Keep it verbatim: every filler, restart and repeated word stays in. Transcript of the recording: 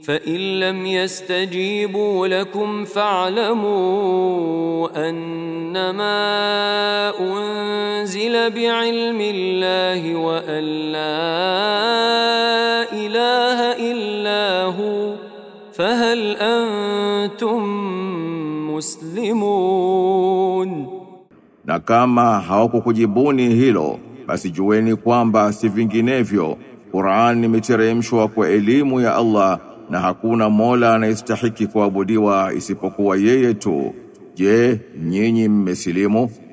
فإن لم يستجيبوا لكم فاعلموا أنما أنزل بعلم الله وأن لا إله إلا هو فهل أنتم مسلمون. Na kama hawakukujibuni hilo, basi jueni kwamba si vinginevyo Qur'an imeteremshwa kwa elimu ya Allah na hakuna Mola anayestahiki kuabudiwa isipokuwa yeye tu. Je, nyinyi mmesilimu?